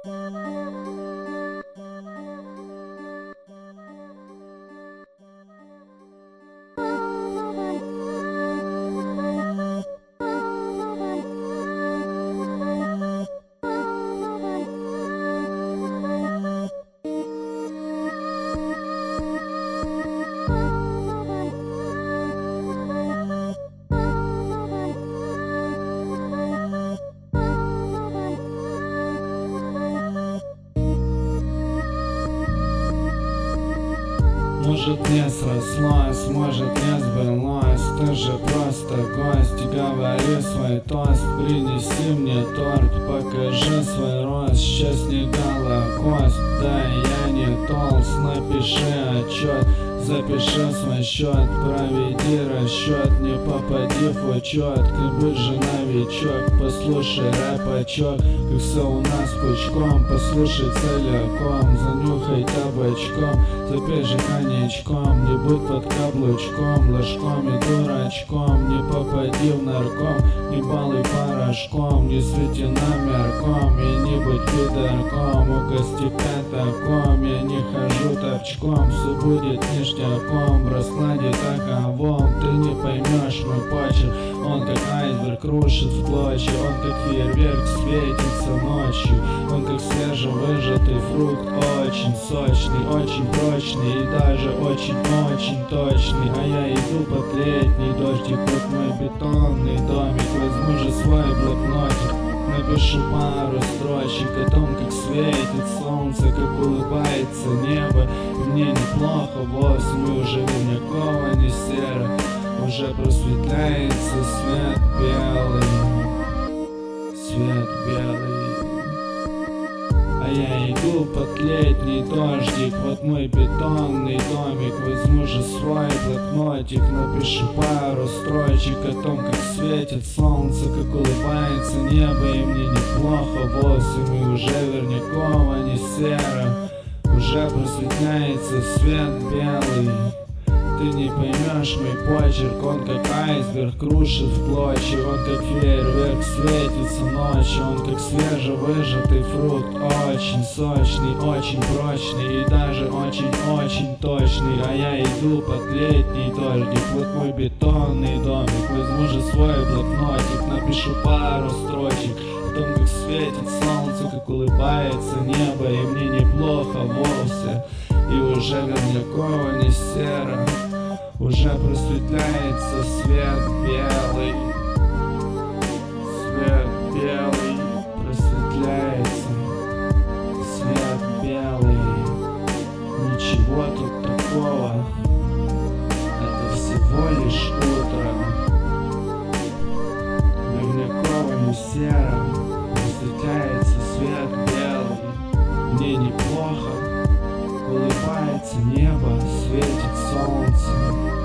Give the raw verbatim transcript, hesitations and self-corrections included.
Может, не срослось, может, не сбылось. Ты же просто гость, говори свой тост. Принеси мне торт, покажи свой рост. Сейчас не голокост, да я не толст. Напиши отчет, запиши свой счет. Проведи расчет, не попади в учет. Ты будь же новичок, послушай рэпачок. Как все у нас пучком, послушай целиком. Занюхай табачком, запей же коньячком. Не будь под каблучком, ложком и дурачком. Не попади в нарком, не балуй порошком. Не свети номерком и не будь пидорком. Угости пятаком, я не хожу торчком. Все будет ништяком, в раскладе таковом. Ты не поймешь мой почерк, он как айсберг рушит в клочья. Он как фейерверк светится ночью. Он как свежевыжатый фрукт, очень сочный, очень прочный и даже очень-очень точный. А я иду под летний дождик, вот мой бетонный домик. Возьму же свой блокнотик, напишу пару строчек о том, как светит солнце, как улыбается небо. И мне неплохо вовсе, мы уже Винякова, не серо. Уже просветляется свет белый, свет белый. А я иду под летний дождик, вот мой бетонный домик. Возьму же свой блокнотик, напишу пару строчек о том, как светит солнце, как улыбается небо. И мне неплохо вовсе, мы уже Вернякова, не серо. Уже просветляется свет белый. Ты не поймешь мой почерк, он как айсберг крушит в клочья. Он как фейерверк светится ночью. Он как свежевыжатый фрукт, очень сочный, очень прочный и даже очень-очень точный. А я иду под летний дождик, вот мой бетонный домик. Возьму же свой блокнотик, напишу пару строчек о том, как светит солнце, как улыбается небо. И мне неплохо вовсе, и уже Вернякова, не серо. Уже просветляется свет белый, свет белый, просветляется свет белый. Ничего тут такого, это всего лишь утро. Вернякова, не серо, просветляется свет белый. Мне неплохо, улыбается небо, светит солнце.